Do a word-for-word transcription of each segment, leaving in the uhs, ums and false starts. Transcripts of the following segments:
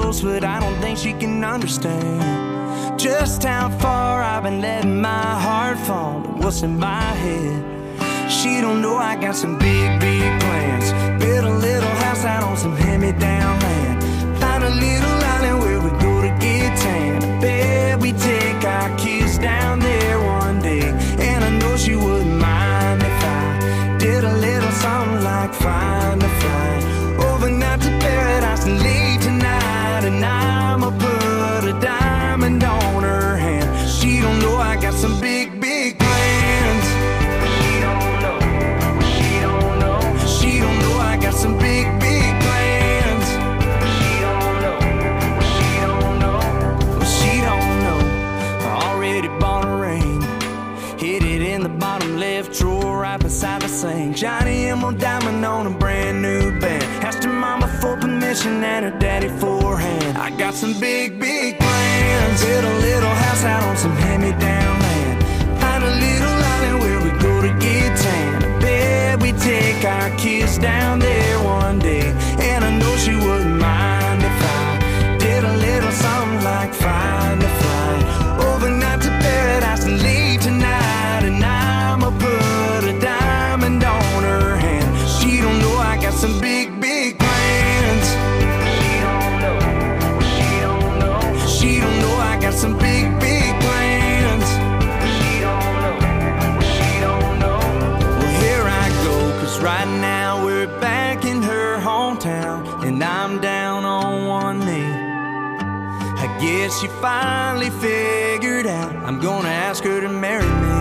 close, but I don't think she can understand just how far I've been letting my heart fall and what's in my head. She don't know I got some big, big plans. Build a little house out on some hand-me-down land. Find a little island where we go to get tan. I bet we take our kids down there one day. And I know she wouldn't mind if I did a little something like find a flight overnight to paradise and leave tonight. And I'ma put a diamond on her hand. She don't know I got some big, big plans. She don't know, she don't know, she don't know I got some big, big plans. She don't know, she don't know, she don't know. I already bought a ring, hid it in the bottom left drawer right beside the sink. Johnny Emerald diamond on a brand new band. Asked her mama for permission and her daddy for a hand. I got some big, big plans. Build a little house out on some hand-me-down land. Find a little island where we go to get tan. I bet we take our kids down there one day. And I know she wouldn't mind if I did a little something like find a flight overnight to paradise and leave tonight. And I'ma put a diamond on her hand. She don't know I got some big, big plans. She don't know, she don't know, she don't know I got some big, big plans. She don't know, she don't know. Well, here I go, cause right now we're back in her hometown. And I'm down on one knee. I guess she finally figured out I'm gonna ask her to marry me.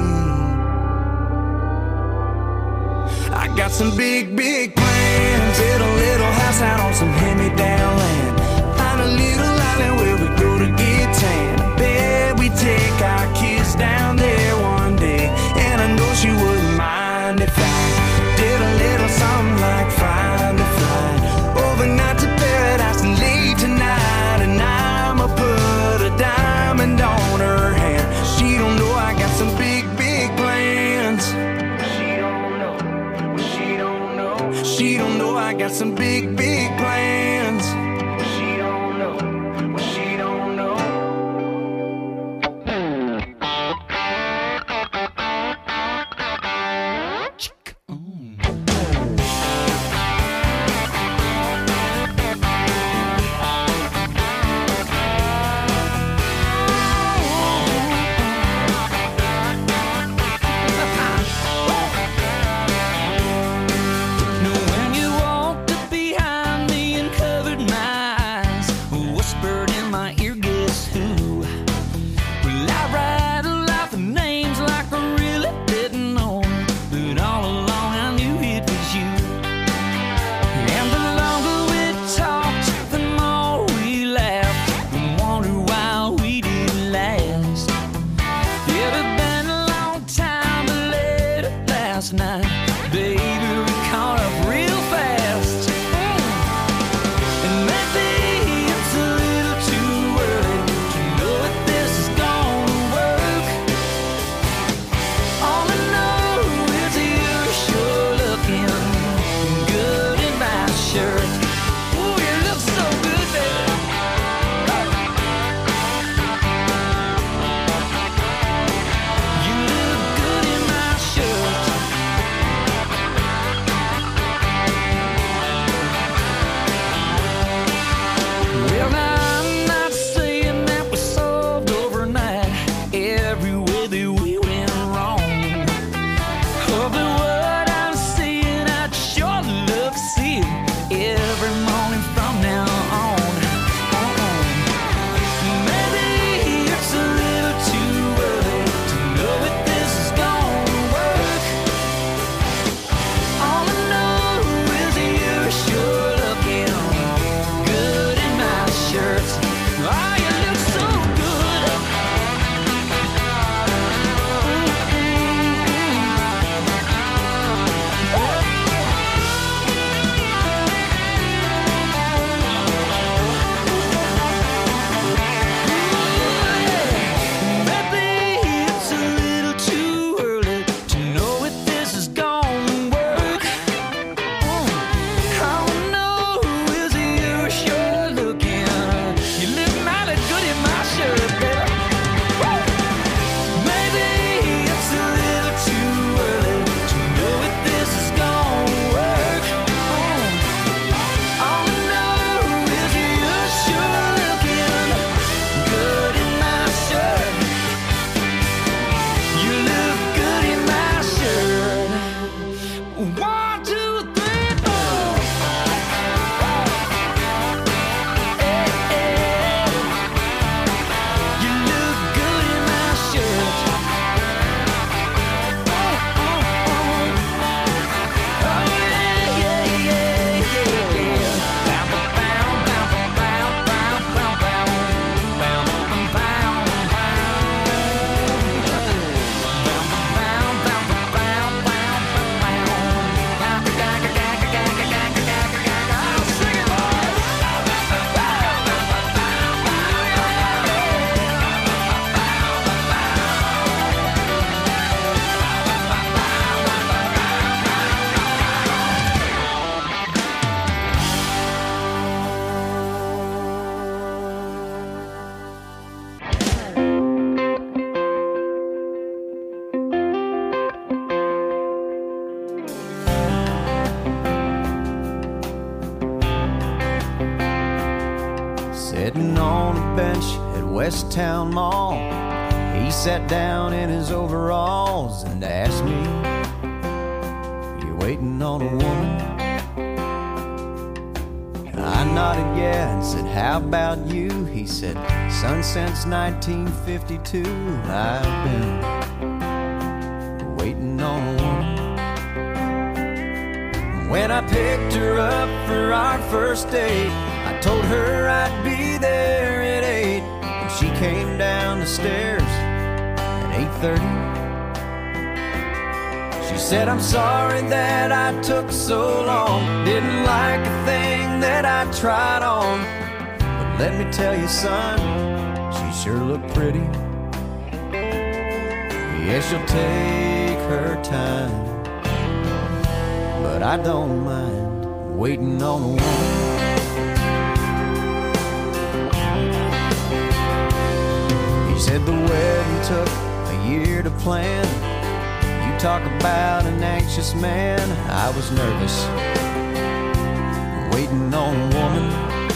I got some big, big plans. Build a little house out on some hand-me-down land. Find a little island where we go to get tan. I bet we take our kids down there one day. And I know she wouldn't mind if I did a little something like find a flight overnight to paradise and leave tonight. And I'ma put a diamond on her hand. She don't know I got some big, big plans. She don't know, she don't know, she don't know I got some big, big plans. She don't know, she don't know. Know when you walked up behind me, Sitting on a bench at West Town Mall, he sat down in his overalls and asked me, "You waiting on a woman?" I nodded yeah and said, "How about you?" He said, "Son, since nineteen fifty-two I've been waiting on a woman." When I picked her up for our first date, I told her I'd be there at eight, and she came down the stairs at eight thirty. She said, "I'm sorry that I took so long, didn't like a thing that I tried on, but let me tell you, son, she sure looked pretty. Yeah, she'll take her time, but I don't mind waiting on a woman." He said the wedding took a year to plan. You talk about an anxious man. I was nervous, waiting on a woman.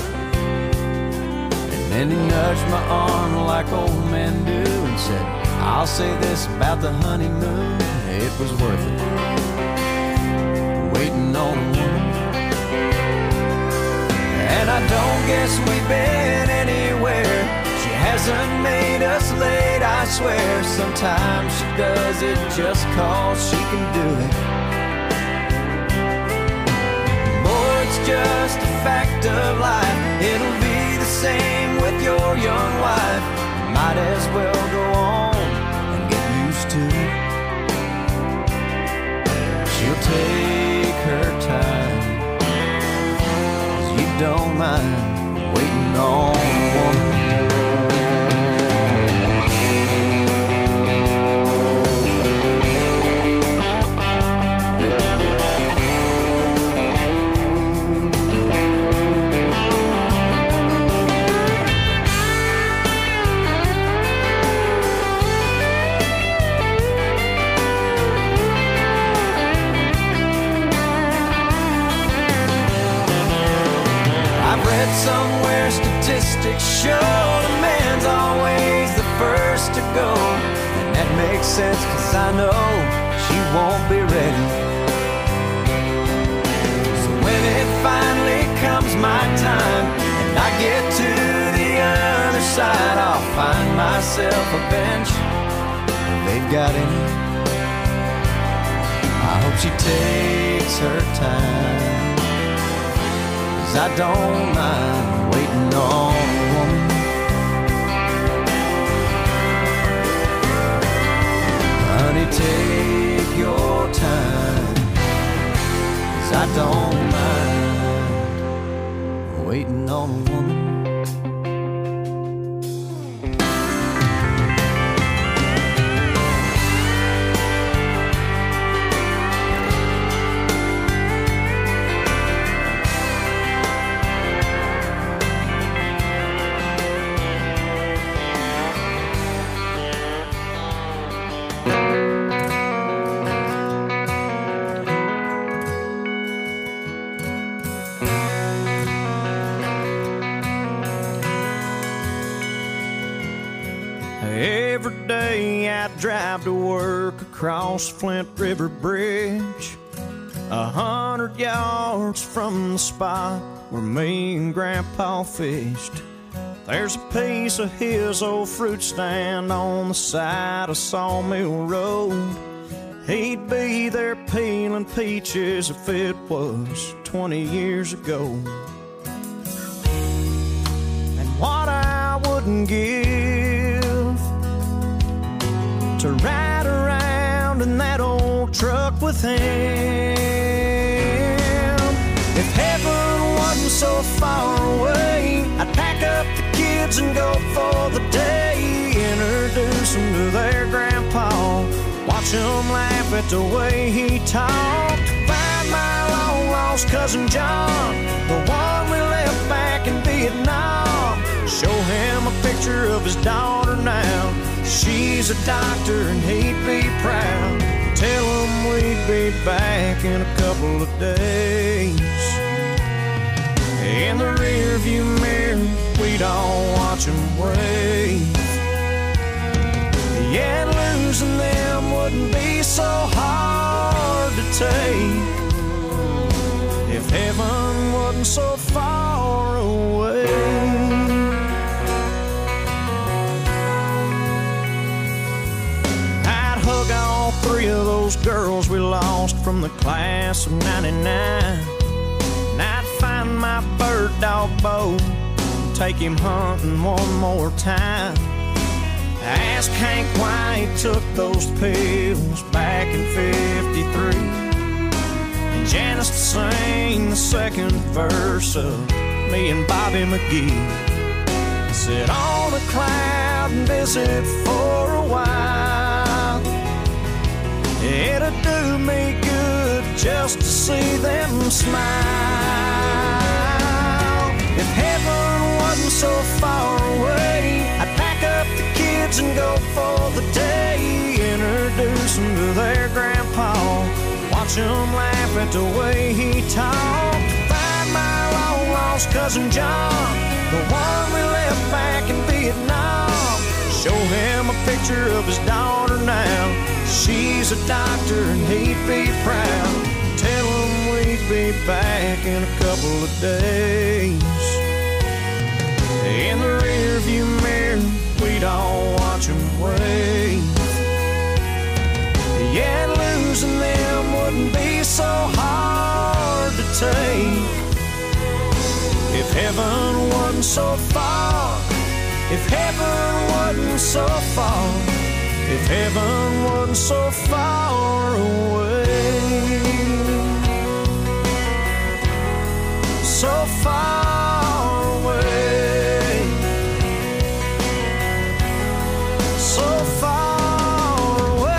And then he nudged my arm like old men do and said, "I'll say this about the honeymoon, it was worth it, waiting on a woman." And I don't guess we've been anywhere. She hasn't made us late, I swear. Sometimes she does it just cause she can do it. Boy, it's just a fact of life. It'll be the same with your young wife. You might as well go on and get used to it. She'll take her time, 'cause you don't mind waiting on a woman. Somewhere statistics show the man's always the first to go, and that makes sense, 'cause I know she won't be ready. So when it finally comes my time and I get to the other side, I'll find myself a bench where they've got any. I hope she takes her time, I don't mind waiting on a woman. Honey, take your time, 'cause I don't mind waiting on a woman. Every day I drive to work across Flint River Bridge, a hundred yards from the spot where me and Grandpa fished. There's a piece of his old fruit stand on the side of Sawmill Road. He'd be there peeling peaches if it was twenty years ago. And what I wouldn't give to ride around in that old truck with him. If heaven wasn't so far away, I'd pack up the kids and go for the day. Introduce them to their grandpa, watch them laugh at the way he talked. Find my long-lost cousin John, the one we left back in Vietnam. Show him a picture of his daughter now. She's a doctor and he'd be proud. Tell him we'd be back in a couple of days. In the rearview mirror, we we'd all watch them wave. Yeah, losing them wouldn't be so hard to take if heaven wasn't so far away. I'd hug all three of those girls we lost from the class of ninety-nine. And I'd find my bird dog Bo, take him hunting one more time. Ask Hank why he took those pills back in fifty-three, and Janice to sing the second verse of me and Bobby McGee. Sit on a cloud and visit for a while. It'd do me good just to see them smile. If heaven wasn't so far away, I'd pack up the kids and go for the day. Introduce them to their grandpa, watch them laugh at the way he talked. Find my long lost cousin John, the one we left back in Vietnam. Show him a picture of his daughter now. She's a doctor and he'd be proud. Tell him we'd be back in a couple of days. In the rearview mirror, we'd all watch them wave. Yeah, losing them wouldn't be so hard to take if heaven wasn't so far. If heaven wasn't so far. If heaven wasn't so far away. So far away. So far away.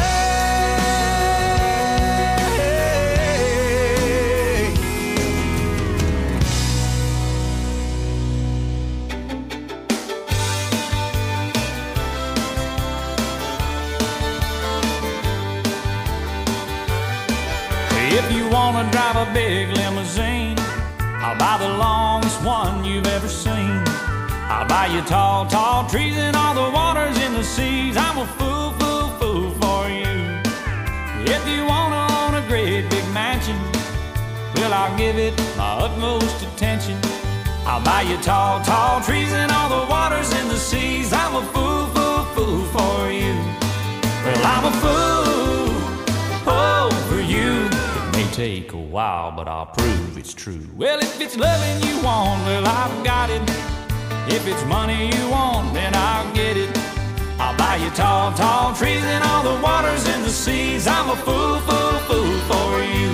If you wanna drive a big limousine, I'll buy the longest one you've ever seen. I'll buy you tall, tall trees and all the waters in the seas. I'm a fool, fool, fool for you. If you wanna own a great big mansion, well, I'll give it my utmost attention. I'll buy you tall, tall trees and all the waters in the seas. I'm a fool, fool, fool for you. Well, I'm a fool, oh, for you. Take a while, but I'll prove it's true. Well, if it's loving you want, well, I've got it. If it's money you want, then I'll get it. I'll buy you tall, tall trees and all the waters in the seas. I'm a fool, fool, fool for you.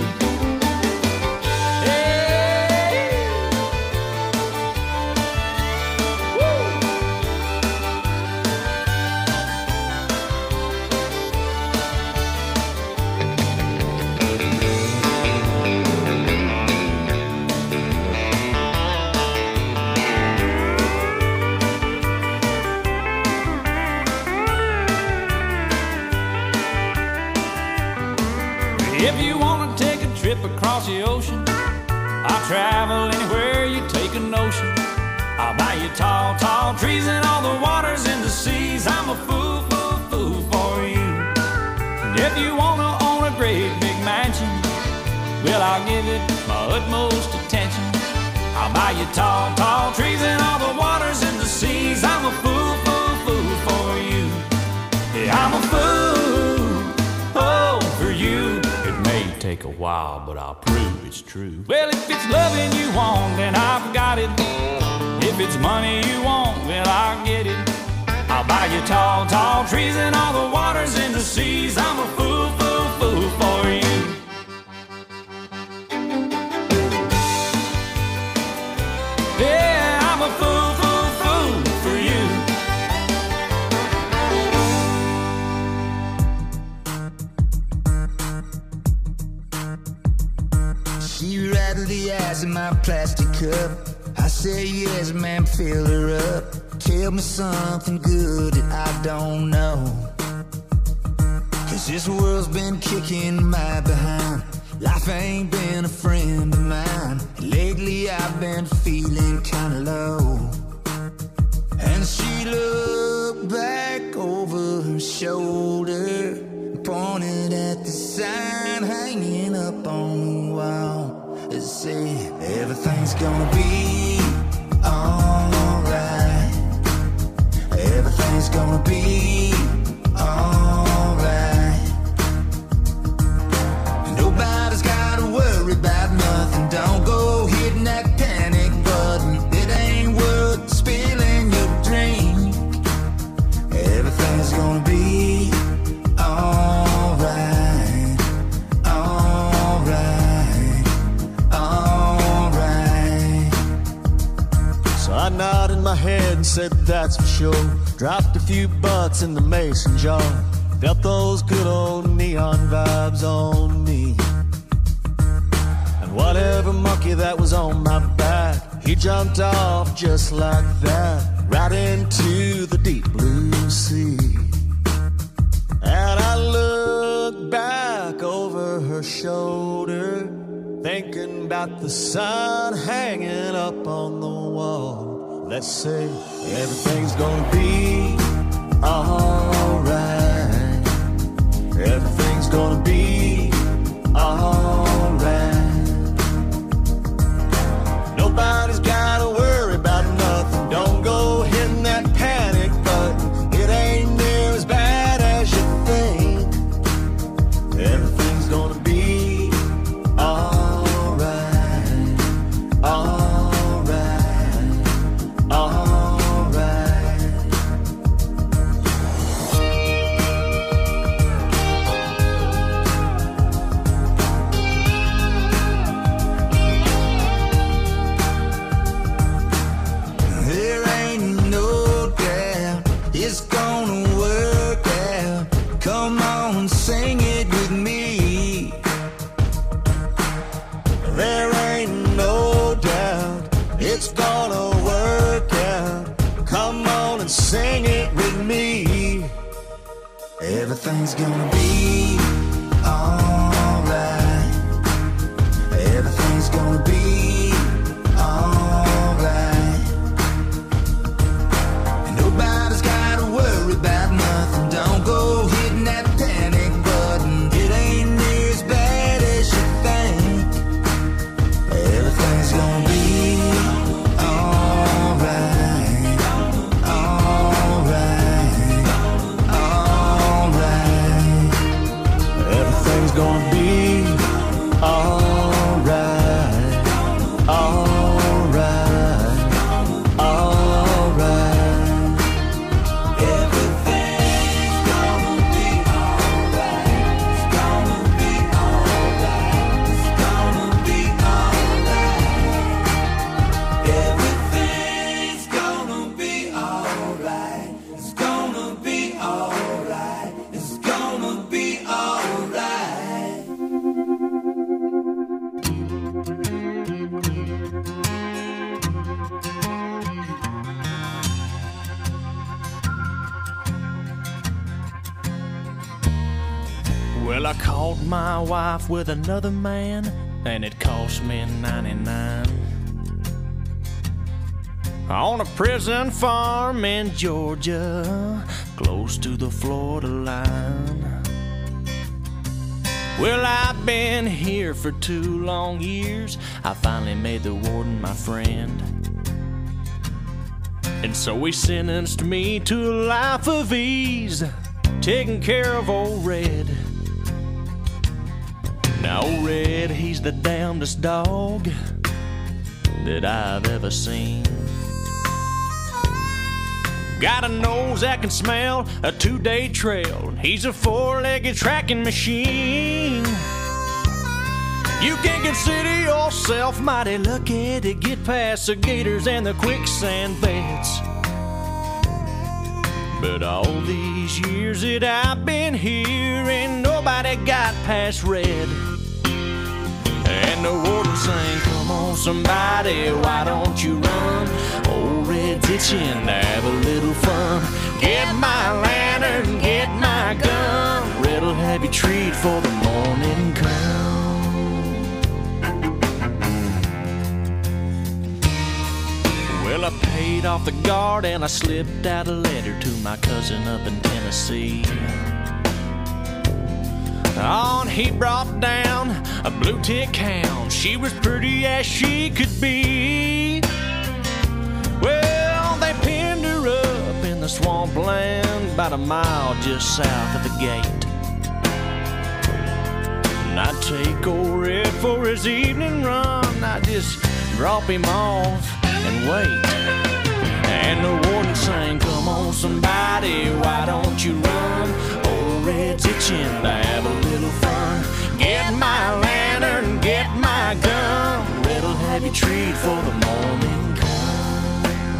If you want to take a trip across the ocean, I'll travel anywhere you take a notion. I'll buy you tall, tall trees and all the waters in the seas. I'm a fool, fool, fool for you. And if you want to own a great big mansion, well, I'll give it my utmost attention. I'll buy you tall, tall trees and all the waters in the seas. I'm a fool, fool, fool for you. Yeah, I'm a fool, oh, for you. Take a while, but I'll prove it's true. Well, if it's loving you want, then I've got it. If it's money you want, well, I'll get it. I'll buy you tall, tall trees and all the waters in the seas. I'm a fool, fool, fool for you. Yeah, I'm a fool, fool, fool for you. She rattled the ice in my plastic cup. I said yes, man, fill her up. Tell me something good that I don't know, 'cause this world's been kicking my behind. Life ain't been a friend of mine. Lately I've been feeling kinda low. gonna be alright. Everything's gonna be alright. Nobody's gotta worry about nothing. Don't go hitting that panic button. It ain't worth spilling your drink. Everything's gonna be alright, alright, alright. So I nodded my head and said that's for sure. Dropped a few bucks in the mason jar. Felt those good old neon vibes on me. And whatever monkey that was on my back, he jumped off just like that, right into the deep blue sea. And I looked back over her shoulder, thinking about the sun hanging up on the wall. Let's say everything's gonna be alright. Everything's gonna be alright. Nobody's gotta worry about nothing. Don't go hitting that panic button. It ain't near as bad as you think. Everything's gonna be alright, alright, alright. There ain't no doubt it's gonna work out. Come on, sing it with me. There ain't no doubt it's gonna work out. Come on and sing it with me. Everything's gonna be alright. Everything's gonna be alright. Nobody's gotta worry about nothing. Don't go hitting that panic button. It ain't near as bad as you think. Everything's gonna be alright, alright, alright. Everything's gonna be alright, alright, alright. Everything's gonna be alright. It's gonna be alright. It's gonna be alright. Everything's gonna be alright. It's gonna be alright. It's gonna be alright. Well, I caught my wife with another man, and it cost me ninety-nine. On a prison farm in Georgia, close to the Florida line. Well, I've been here for two long years. I finally made the warden my friend. And so he sentenced me to a life of ease, taking care of old Red. Now old Red, he's the damnedest dog that I've ever seen. Got a nose that can smell a two-day trail. He's a four-legged tracking machine. You can consider yourself mighty lucky to get past the gators and the quicksand beds. But all these years that I've been here, ain't nobody got past Red. And the warden sang, come on somebody, why don't you run? Old Red's itching to have a little fun. Get my lantern, get my gun. Red'll have you treat for the morning come. Well, I paid off the guard and I slipped out a letter to my cousin up in Tennessee. Oh, and he brought down a blue tick hound. She was pretty as she could be. Well, they pinned her up in the swampland about a mile just south of the gate. And I'd take old Red for his evening run. I'd just drop him off and wait. And the warden sang, come on somebody, why don't you run? Old Red's itching to have a little fun. Get my lantern, get my gun. Red'll have you treat for the morning come.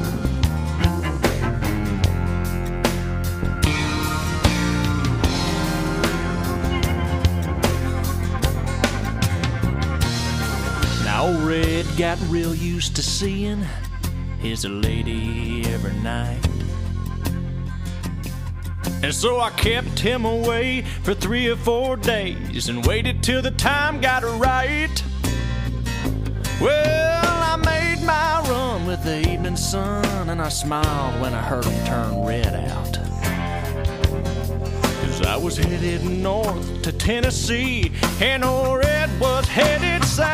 Now old Red got real used to seeing his lady every night. And so I kept him away for three or four days and waited till the time got right. Well, I made my run with the evening sun, and I smiled when I heard him turn Red out. 'Cause I was headed north to Tennessee, and old Red was headed south.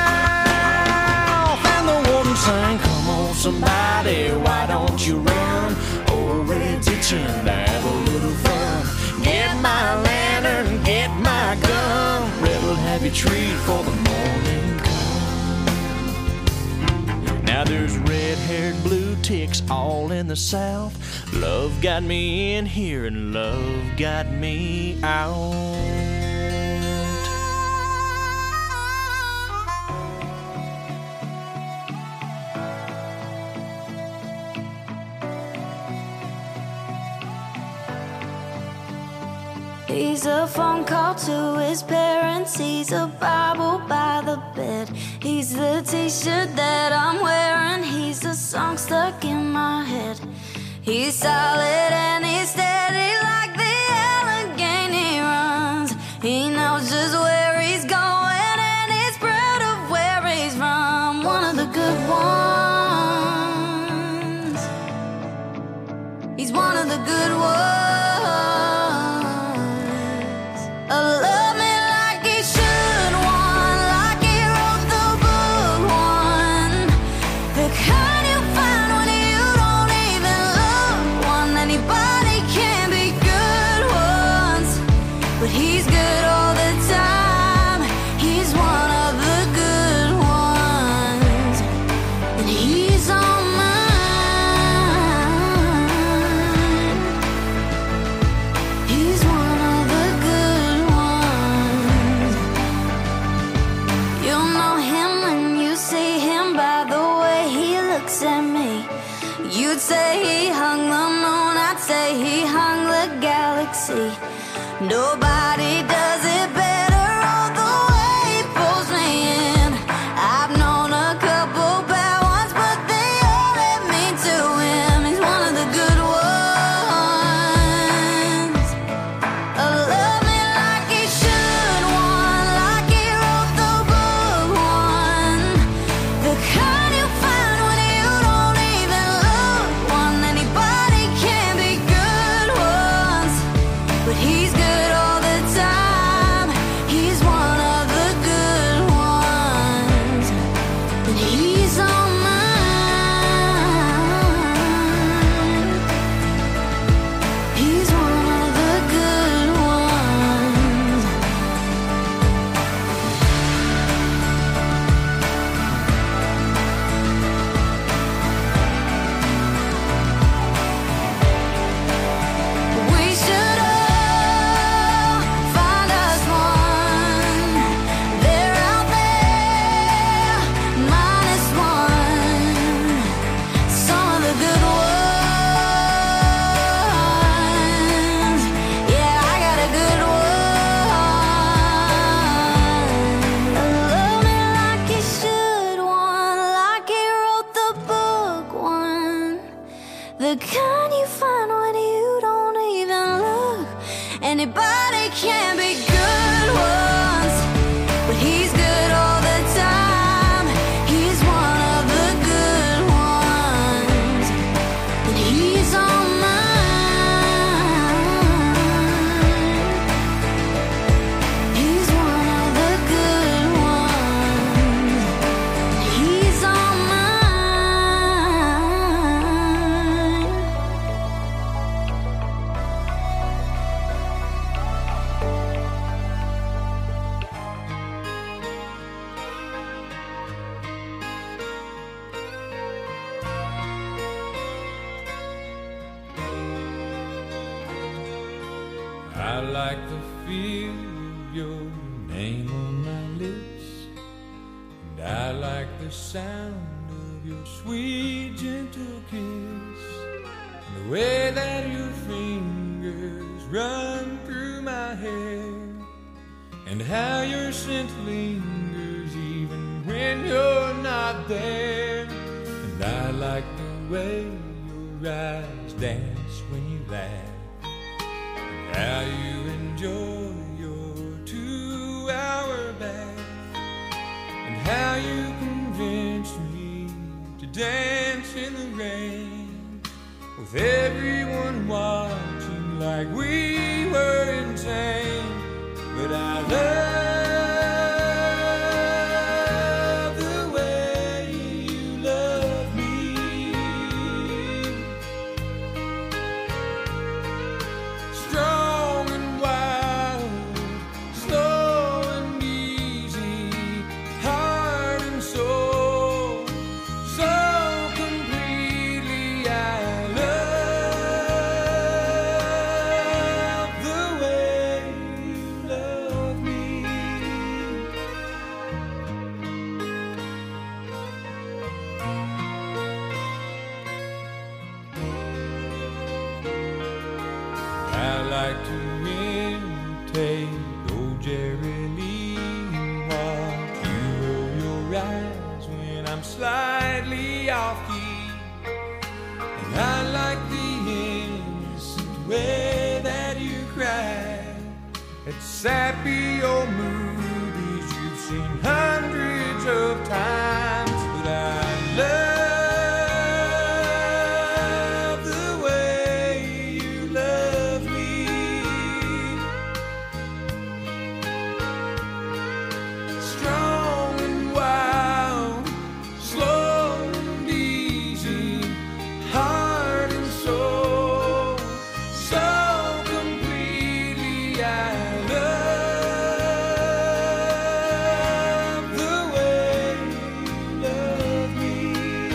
And the warden sang, come on somebody, why don't you run? Old Red's itching to have a little fun. Get my lantern, get my gun. Red'll have you treat for the morning come. Now there's red-haired blue ticks all in the south. Love got me in here and love got me out. He's a phone call to his parents. He's a Bible by the bed. He's the t-shirt that I'm wearing. He's a song stuck in my head. He's solid and he's steady like the Allegheny runs. He knows just where he's going and he's proud of where he's from. One of the good ones. He's one of the good ones. Nobody does it better, all the way he pulls me in. I've known a couple bad ones, but they all led me to him. He's one of the good ones. Oh, love me like he should, one like he wrote the book, one. The kind you find when you don't even look, one. Anybody can be good ones, but he's good. The kind you find when you don't even look. Anybody can be good ones, but he's good all the time. He's one of the good ones, and he's on mine. I like the feel of your name on my lips, and I like the sound of your sweet gentle kiss, and the way that your fingers run through my hair, and how your scent lingers even when you're not there. And I like the way your eyes dance when you laugh, and how you enjoy your two-hour bath, and how you convince me to dance in the rain, with everyone watching like we were insane. But I love the way you love me, strong and wild, slow and easy, heart and soul, so completely. I love the way you love me. I like to imitate old Jerry Lee and watch you roll your eyes when I'm slightly off key. And I like the innocent way that you cry at sappy old movies you've seen hundreds of times. But I love the way you love me, strong and wild, slow and easy, heart and soul, so completely. I love the way you love me.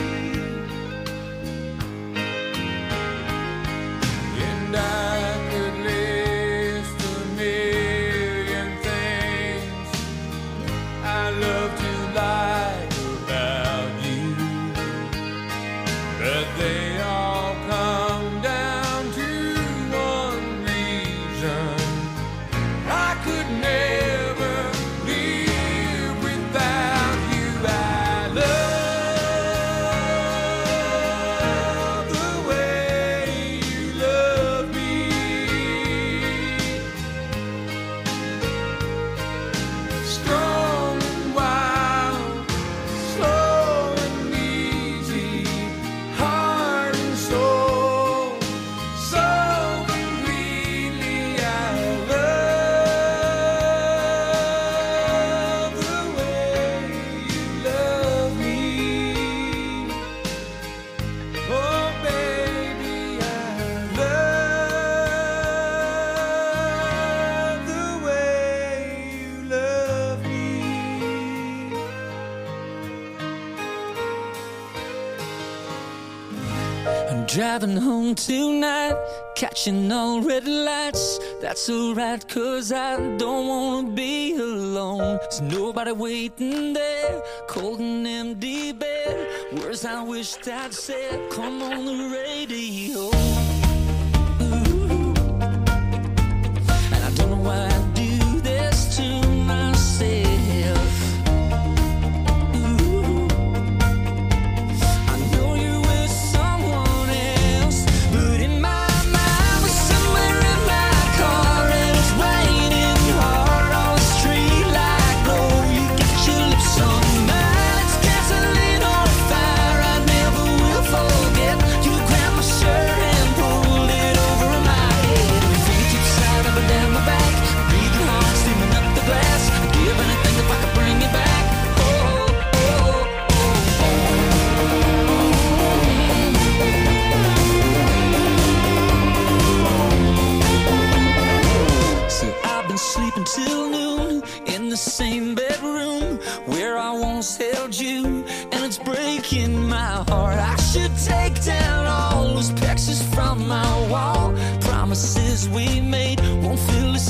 And I could list a million things I love to like about you, but they all come down to one reason: I could never live without you. I love the way you love me, strong and wild, slow and easy, heart and soul, so completely. I love the way you love me. Oh baby, I love the way you love me. I'm driving home tonight, catching all red lights. That's alright, cause I don't wanna be alone. There's nobody waiting there, cold and empty bed. Words I wished I'd said, come on the radio. Ooh. And I don't know why I do this to myself. Ooh. I know you with someone else, but in my mind we're somewhere in my car, and it's raining hard on the street like glow. You got your lips on mine, it's gasoline on fire. I never will forget. You grabbed my shirt and pulled it over my head. Your fingertips slide up and down my back, breathing hard, steaming up the glass. I'd give anything if I could bring you back. Oh, oh, oh, oh. See, I've been sleeping till noon in the same bedroom where I once held you, and it's breaking my heart. I should take down all those pictures from my wall. Promises we made won't fill the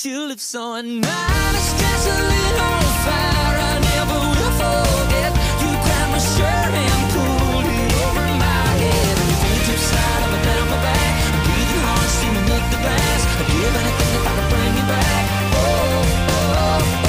tulips. So at night I scratch a little fire I never will forget. You grabbed my shirt and pulled it over my head. And your fingertips slide up and down my back. I'm breathing hard, steaming up the blast. I'd give anything if I could bring you back. Oh, oh, oh, oh.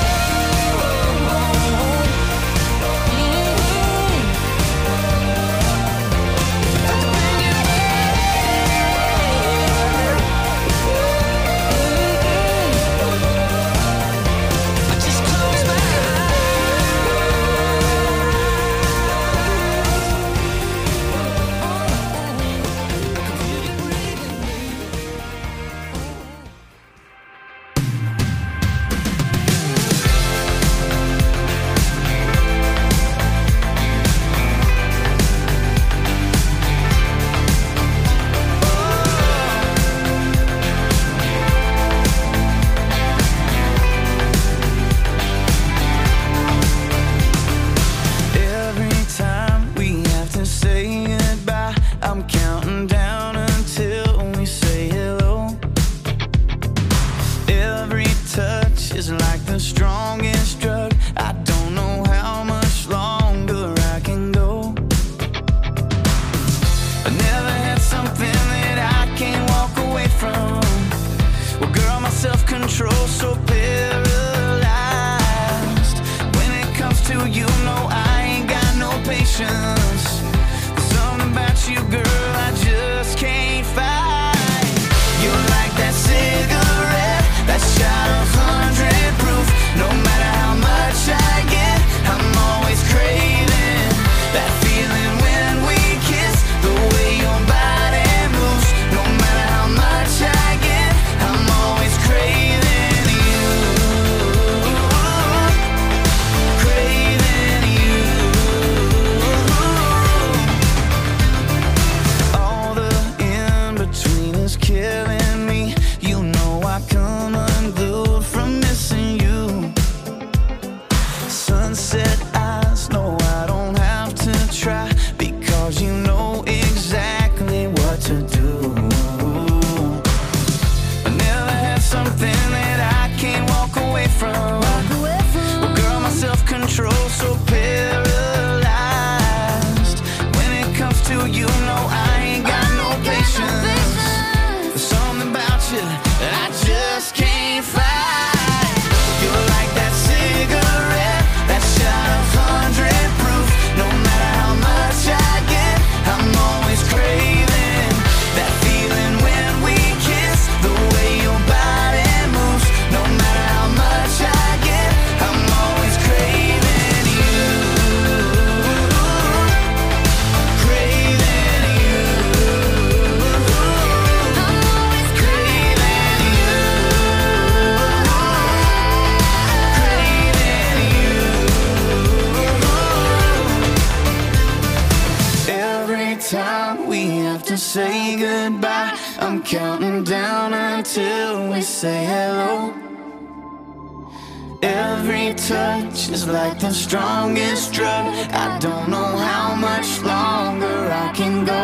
The strongest drug. I don't know how much longer I can go.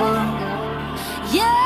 Yeah.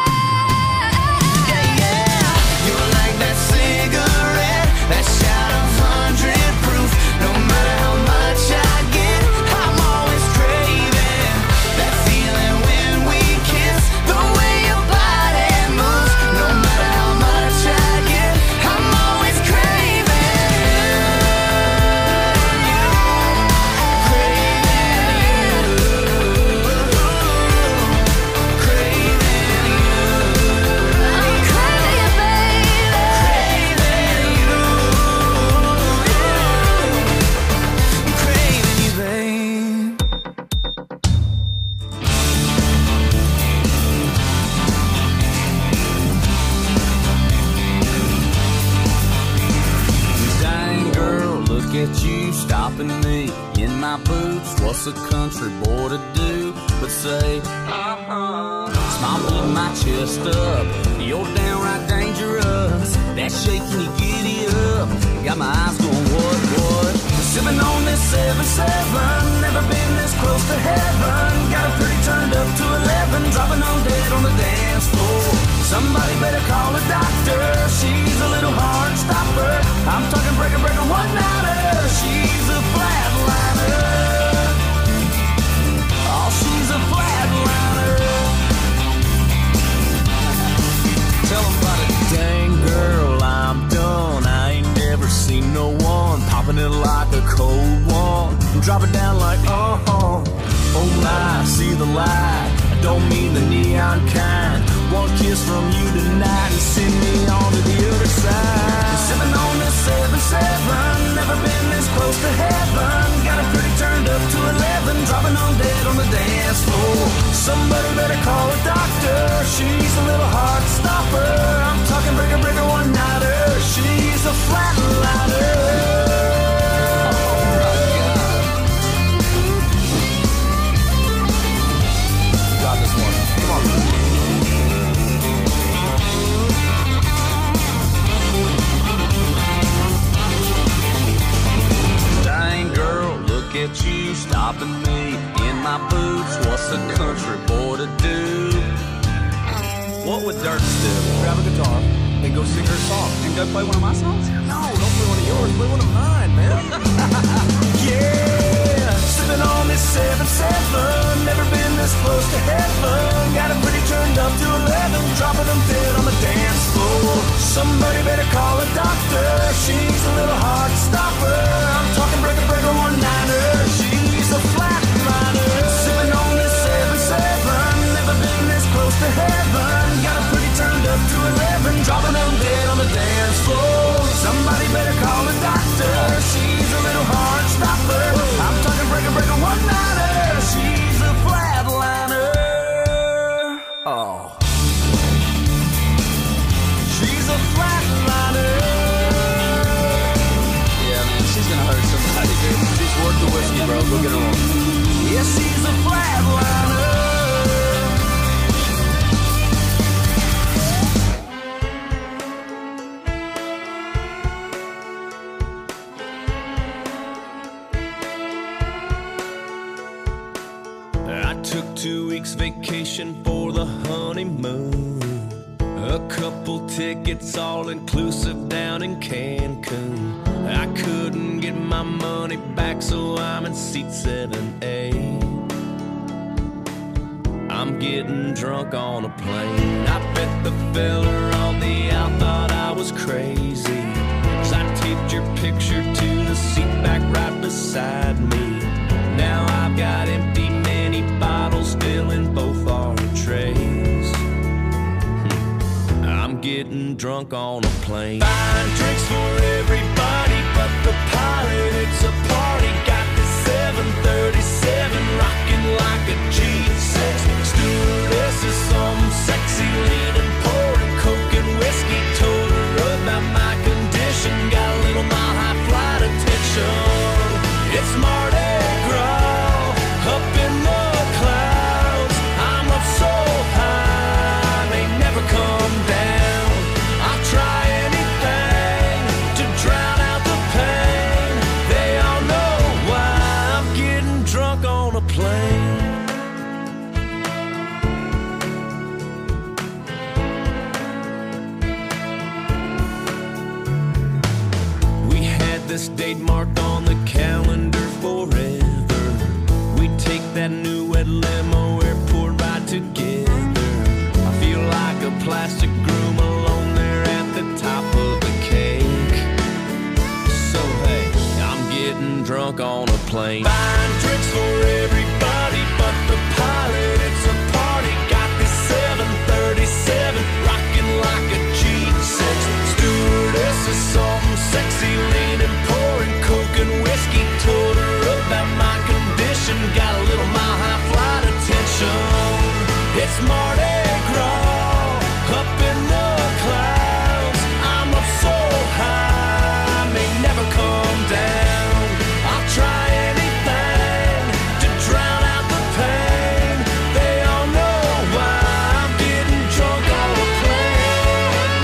What's a country boy to do but say, uh-huh? Smile, put my chest up, you're downright dangerous. That shaking you giddy up, got my eyes going what, what? Sipping on this seven seven, never been this close to heaven. Got a pretty turned up to eleven, dropping on dead on the dance floor. Somebody better call a doctor, she's a little hard like, oh, oh, oh my, see the light. I don't mean the neon kind. One kiss from you tonight and send me on to the other side. Sipping on this seven seven, never been this close to heaven. Got it pretty turned up to eleven, dropping on dead on the dance floor. Somebody better call a doctor. She's a little heart stopper. I'm talking breaker breaker one nighter. She's a flatliner. At you stopping me in my boots. What's a country boy to do? What would Dirks do? Grab a guitar and go sing her song. And go play one of my songs? No, don't play one of yours. Play one of mine, man. Yeah, sipping on this seven seven. Never been this close to heaven. Got it pretty turned up to eleven, dropping them dead on the dance floor. Somebody better call a doctor. She's a little heart stopper. I'm talking breaker breaker one nighter. She's a flatliner. Sipping on this seven seven. Never been this close to heaven. Got it pretty turned up to eleven, dropping them dead on the dance floor. Somebody better call a doctor. She's a little heart stopper. I'm talking breaker breaker one nighter. She's a flatliner. Oh. She's a flatliner. Yeah, man, she's gonna hurt somebody, dude. She's worth the whiskey, bro. Go get her on. Yeah, she's a flatliner. I took two weeks vacation for the honeymoon. A couple tickets all inclusive down in Cancun. I couldn't get my money back, so I'm in seat seven A. I'm getting drunk on a plane. I bet the fella on the out thought I was crazy, 'cause I taped your picture to the seat back right beside me. Now I've got empty mini bottles filling both our trays. I'm getting drunk on a plane. Buying drinks for everybody but the pilot. It's a party. Got the seven thirty-seven rocking like a G six. Stewardess is some sexy leaning, pouring coke and whiskey. Told her about my condition. Got a little mile high flight attention. It's Mardi Gras up in the clouds. I'm up so high, they never come down. I'll try anything to drown out the pain. They all know why I'm getting drunk on a plane. We had this date marked on the calendar forever. We take that new wet limo airport ride together. I feel like a plastic groom alone there at the top of the cake. So hey, I'm getting drunk on a plane. Buying drinks for everybody but the pilot. It's a party. Got this seven thirty-seven rocking like a G six. Stewardess is some sexy leaning, pouring coke and whiskey. Told her about my condition. Got a little mile high flight attention. It's Mardi Gras up in the clouds. I'm up so high, may never come down. I'll try anything to drown out the pain. They all know why I'm getting drunk on a plane.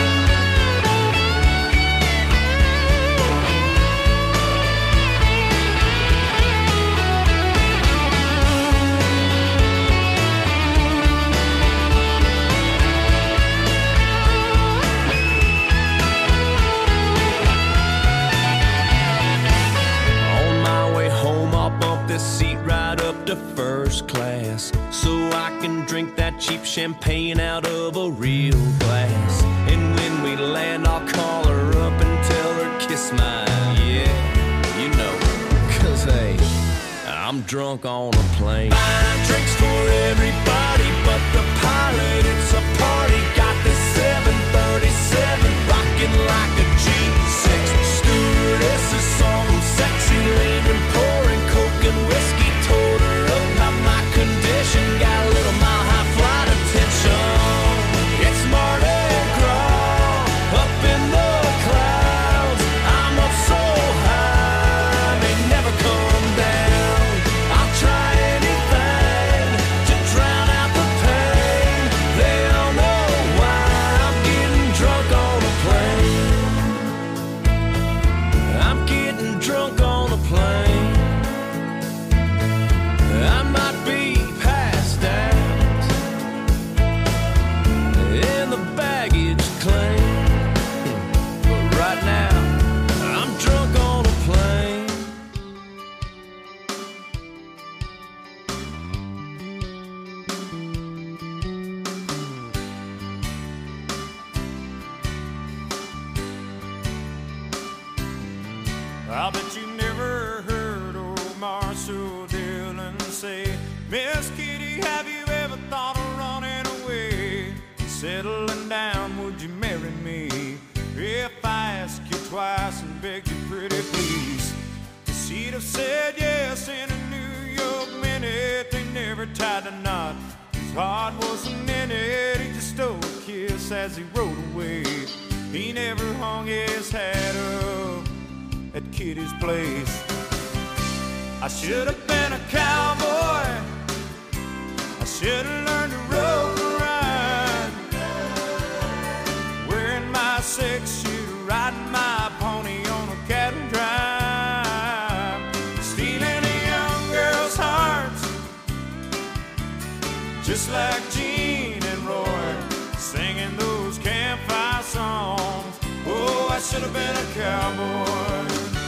On my way home, I'll bump this seat right up to first class, so I can drink that cheap champagne out of a real glass. And when we land, I'll call her up and tell her kiss my, yeah, you know, 'cause hey, I'm I'm drunk on a plane. Buying drinks for everybody but the pilot. It's a party. Got this seven thirty-seven rocking like a G six. Stewardess is some sexy lady pouring coke and whiskey. Told her about my condition. Got a little mile high flight attention. It's Mardi Gras up in the clouds. I'm up so high, they never come down. I'll try anything to drown out the pain. They all know why I'm getting drunk on a plane. I'm getting drunk on a plane. I might be passed out in the baggage claim, but right now I'm drunk on a plane. I bet you never heard old Marshall Dillon say, Miss Kitty, have you ever thought of running away? Settling down, would you marry me? If I ask you twice and beg you pretty please. She'd have said yes in a New York minute. They never tied a knot. His heart wasn't in it. He just stole a kiss as he rode away. He never hung his hat up at Kitty's place. I should have been a cowboy. I should have learned to rope and ride, wearing my six-shooter, riding my pony on a cattle drive, stealing a young girl's hearts, just like Gene and Roy, singing those campfire songs. Oh, I should have been a cowboy.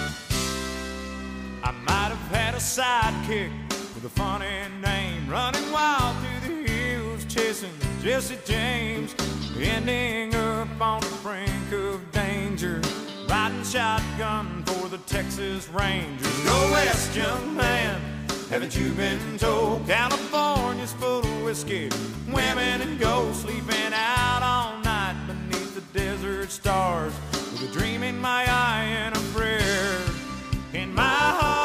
I might have had a sidekick with a funny name, running wild through the hills, chasing Jesse James, ending up on the brink of danger, riding shotgun for the Texas Rangers. Go west, young man, haven't you been told? California's full of whiskey, women and gold, sleeping out all night beneath the desert stars, with a dream in my eye and a prayer in my heart.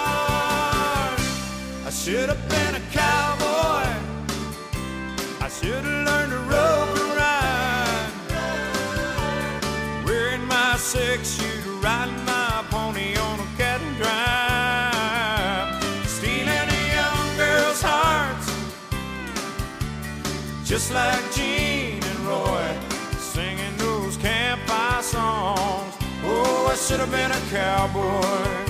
I should have been a cowboy. I should have learned to rope and ride, wearing my six-shooter, riding my pony on a cattle drive, stealing a young girl's hearts, just like Gene and Roy, singing those campfire songs. Oh, I should have been a cowboy.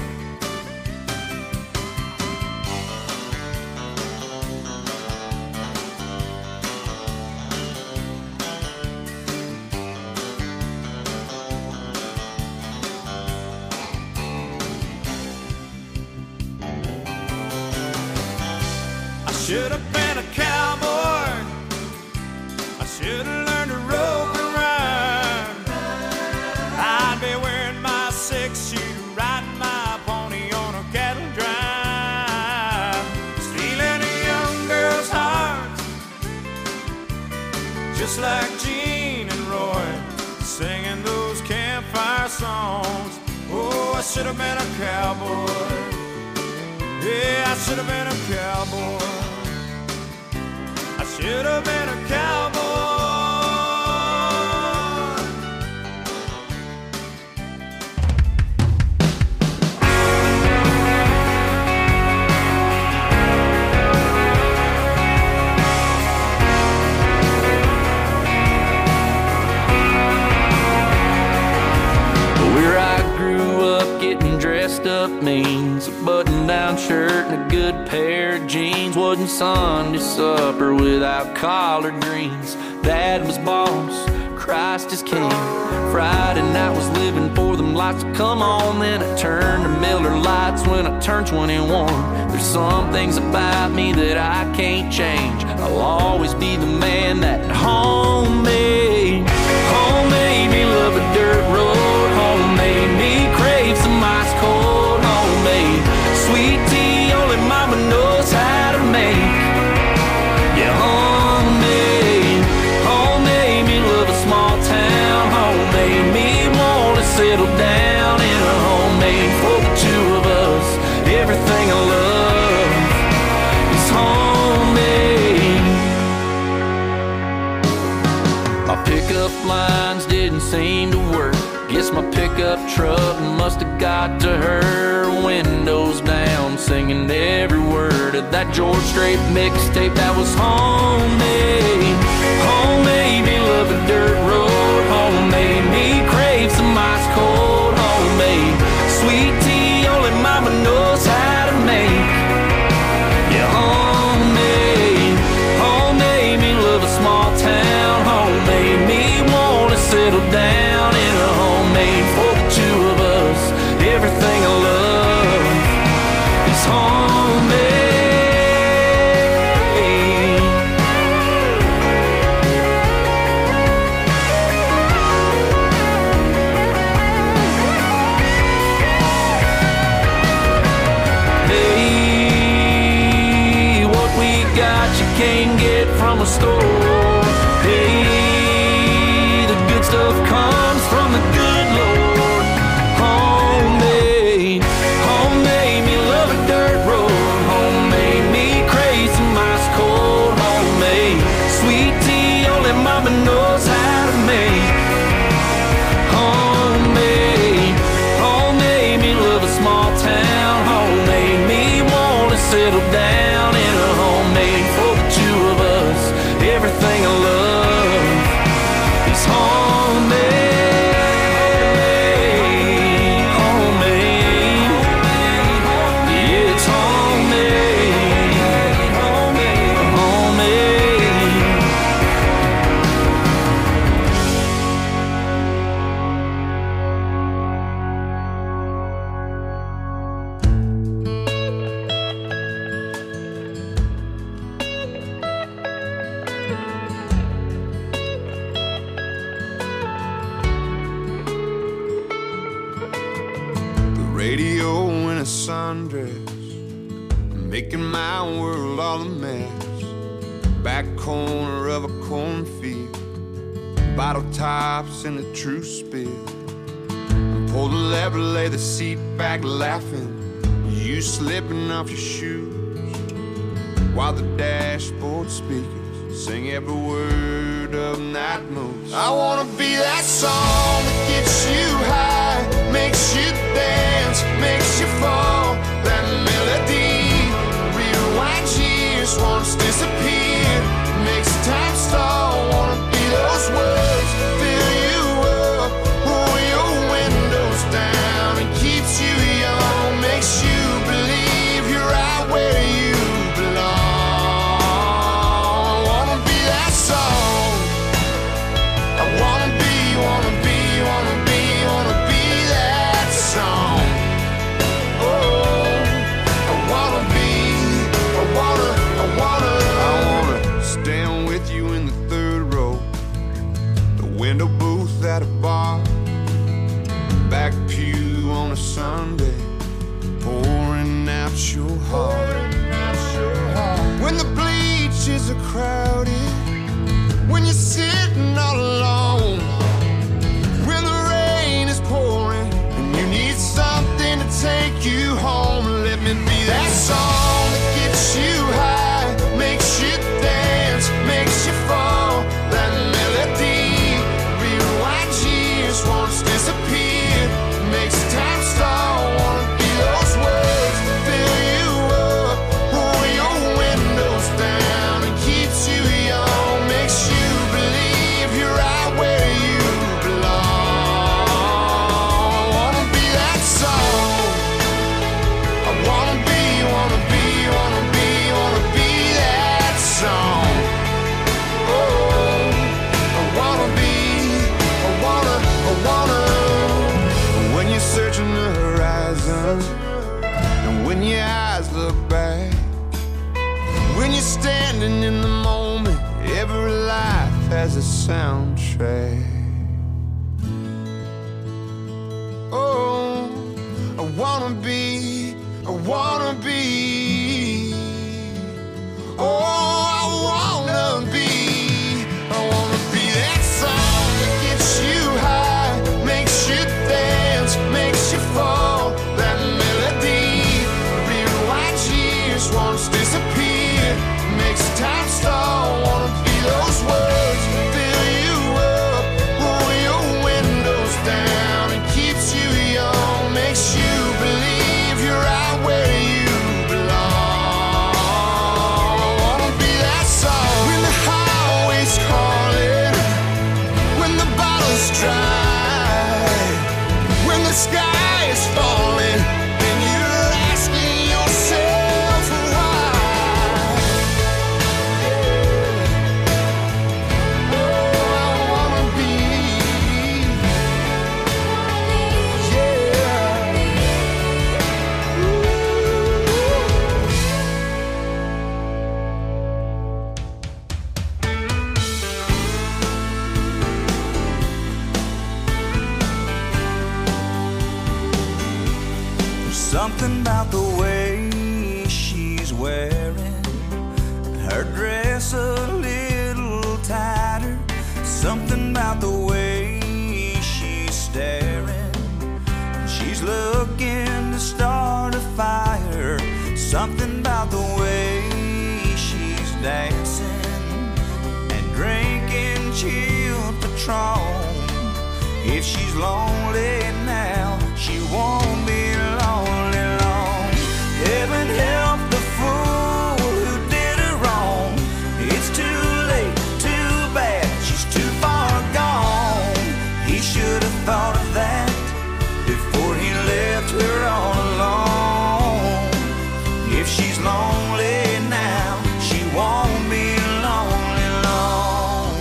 I should have been a cowboy. I should have learned to rope and ride. I'd be wearing my six-shooter, riding my pony on a cattle drive, stealing a young girl's heart, just like Gene and Roy, singing those campfire songs. Oh, I should have been a cowboy. Yeah, I should have been a cowboy. I should have been a cowboy. Where I grew up, getting dressed up means a button-down shirt and a good pair of jeans. Wasn't Sunday supper without collard greens. Dad was boss, Christ is king. Friday night was living for them lights to come on. Then I turned to Miller Lights when I turned twenty-one. There's some things about me that I can't change. I'll always be the man that home made. Home made me love a dirt road. Home made me crave some ice cold homemade sweet tea only mama pickup truck must have got to her, windows down, singing every word of that George Strait mixtape that was homemade. Homemade me love a dirt road, homemade me crave some ice cold, homemade sweet tea only mama knows how to make. Yeah, homemade, homemade me love a small town, homemade me wanna settle down in a homemade for the two of us. Everything I love is homemade. Hey, what we got you can't get from a store. Hey, the good stuff comes from the good Lord. Homemade, homemade me love a dirt road. Homemade me crave some ice cold. Homemade sweet tea only mama knows how to make. Homemade, homemade me love a small town. Homemade me wanna settle down in a homemade for the two of us. Everything I love is homemade, homemade. Yeah, it's homemade, homemade, homemade. The radio in a sundress, making my world all a mess. Back corner of a cornfield, bottle tops in a true spill. Pull the lever, lay the seat back laughing, you slipping off your shoes, while the dashboard speakers sing every word of Night Moves. I wanna be that song that gets you high, makes you dance, makes you fall. That melody rewinds years, once disappeared, makes time stall. Wanna be those words, fill you up, roll your windows down, and keeps you young, makes you believe you're right where you belong. I wanna be that song. I wanna be, wanna be, wanna be, wanna be that song. Oh, I wanna be, I wanna, I wanna, I wanna stand with you in the third row, the window booth at a bar, back pew on a Sunday, pouring out your heart. When the bleachers are crowded, when you're sitting all alone, when the rain is pouring and you need something to take you home, let me be that song that gets you high, makes you dance, makes you fall. That melody rewinds years, once disappeared, makes time stall. Wanna be those words, fill you up, roll your windows down, and keeps you young, makes you believe you're right where you belong. Wanna be that song. I wanna be, wanna be, wanna be, wanna be that song. Oh, I wanna be, I wanna, I wanna. When you're searching the horizon, and when your eyes look back, when you're standing in the moment, every life has a soundtrack. Oh, I wanna be, I wanna be. Oh, I wanna be, I wanna be that song that gets you high, makes you dance, makes you fall. That melody rewinds years, once disappeared, makes time stall. Wanna be those words, fill you up, roll your windows down, and keeps Something about the way she's wearing her dress a little tighter. Something about the way she's staring. She's looking to start a fire. Something about the way she's dancing and drinking chilled Patron. If she's lonely now, she won't be lonely long. Heaven help the fool who did her wrong. It's too late, too bad, she's too far gone. He should have thought of that before he left her all alone. If she's lonely now, she won't be lonely long.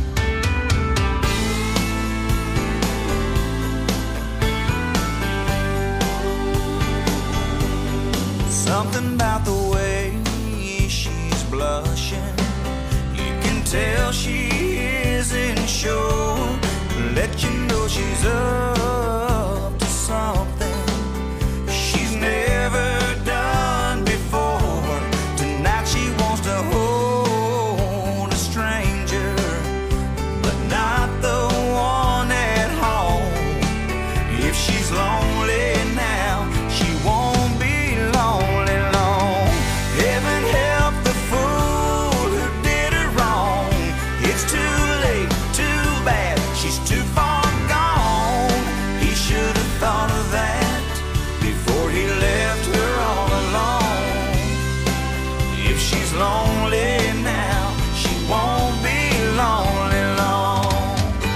Something about the way she's blushing. You can tell she isn't sure. Let you know she's up to something she's never done before. Tonight she wants to hold a stranger, but not the one at home. If she's lonely now, she won't be lonely long. Heaven help the fool who did her wrong. It's too late, too bad, she's too far gone. He should have thought of that before he left her all alone. If she's lonely now, she won't be lonely long.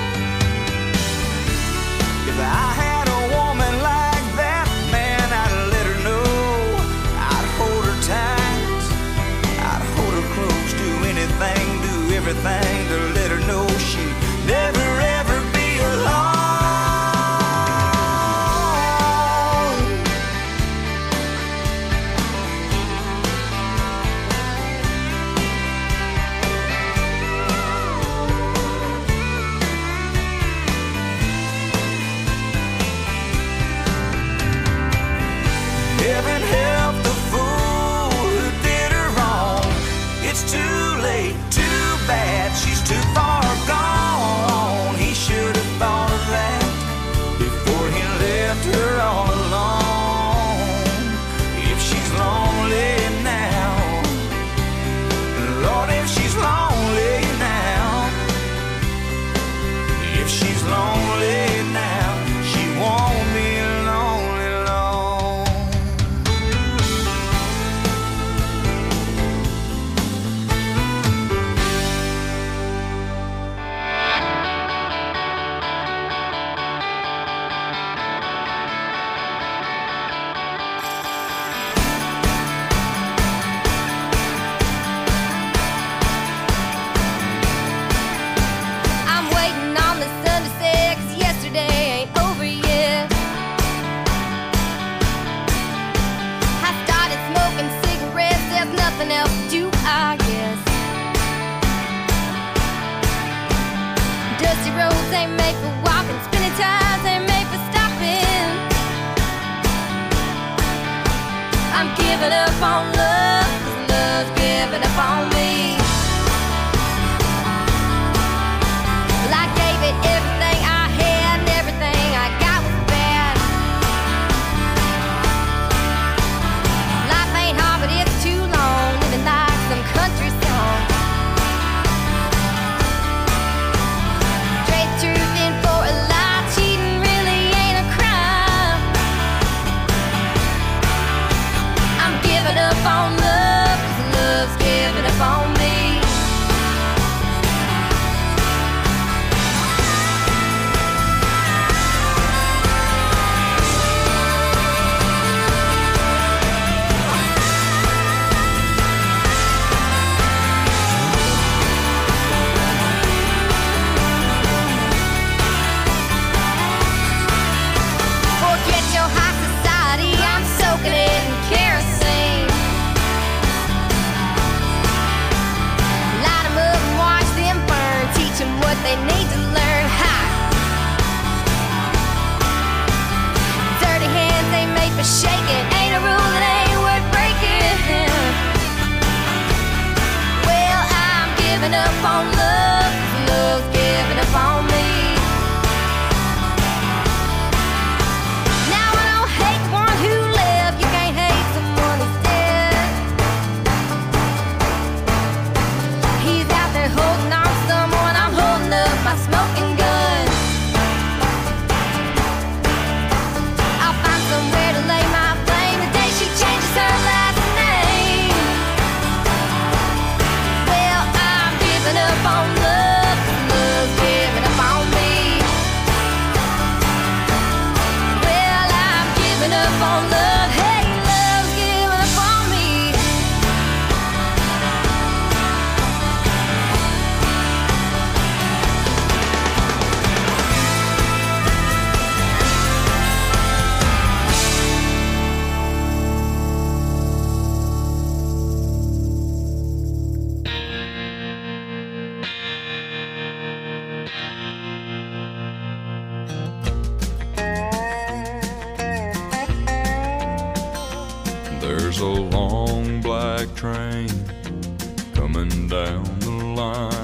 If I had a woman like that, man, I'd let her know. I'd hold her tight, I'd hold her close, do anything, do everything to let her know she'd never ever be alone. Heaven help the fool who did her wrong. It's too late, too bad, she's too far gone. up on love, 'cause love's giving up on me. Now I don't hate the one who left. You can't hate someone who's dead. He's out there holding on to someone. I'm holding up my smoking gun. I'll find somewhere to lay my flame the day she changes her last name. Well, I'm giving up on love, 'cause love's giving up on me. Well, I'm giving up on love. Hey, love's giving up on me. There's a long black train coming down the line.